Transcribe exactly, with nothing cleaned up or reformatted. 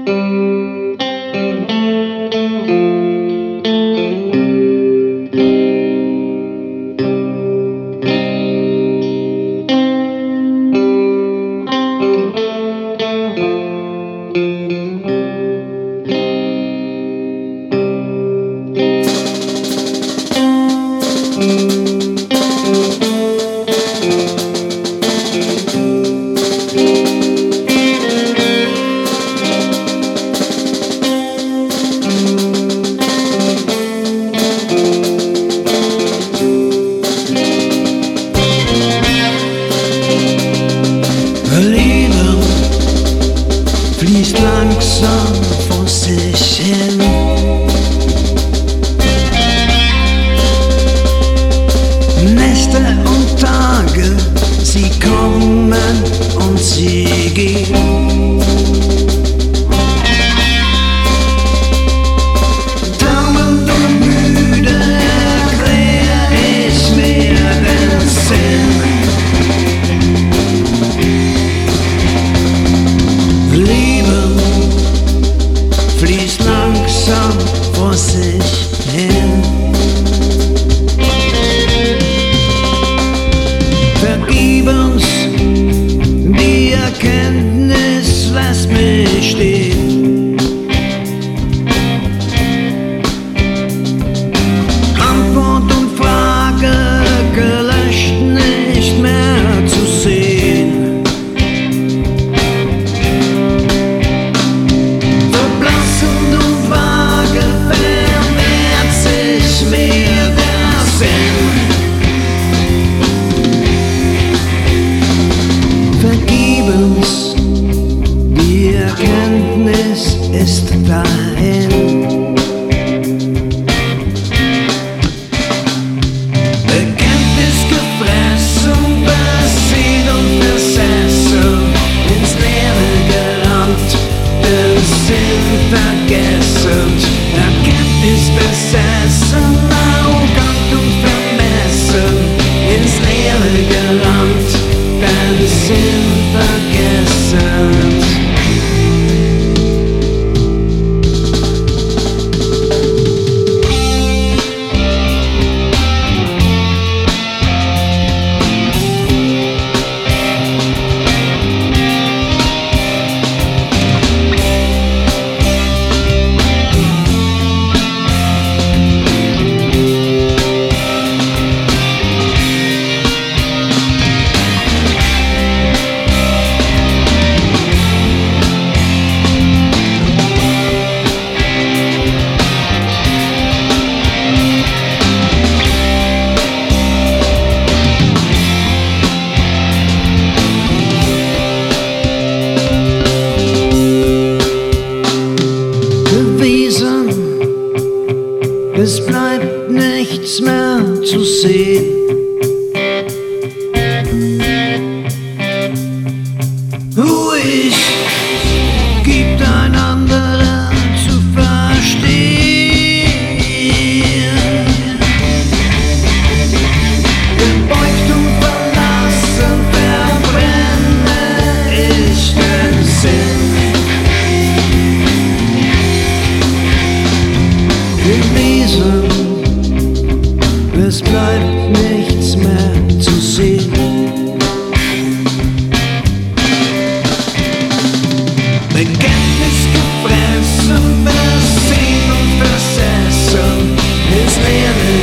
fließt langsam vor sich hin. Nächte und Tage, sie kommen und sie gehen. Taumend und müde erklär ich mir den Sinn. Fließt langsam vor sich hin. Vergebens, die Erkenntnis lässt mich stehen. Antwort und Frage gelöscht, nicht mehr zu sehen. Vergebens, die Erkenntnis ist dahin. Bekenntnis gefressen, besiegt und besessen, ins Leere gerannt, den Sinn vergessen. Erkenntnis besessen, arrogant und vermessen, ins Leere gerannt, den Sinn vergessen. Es bleibt nichts mehr zu sehen. Ruhig gibt ein anderer zu verstehen. Gebeugt und verlassen verbrenne ich den Sinn. Gewesen, es bleibt nichts mehr zu sehen. Bekenntnis gefressen, besiegt und versessen, ins Leere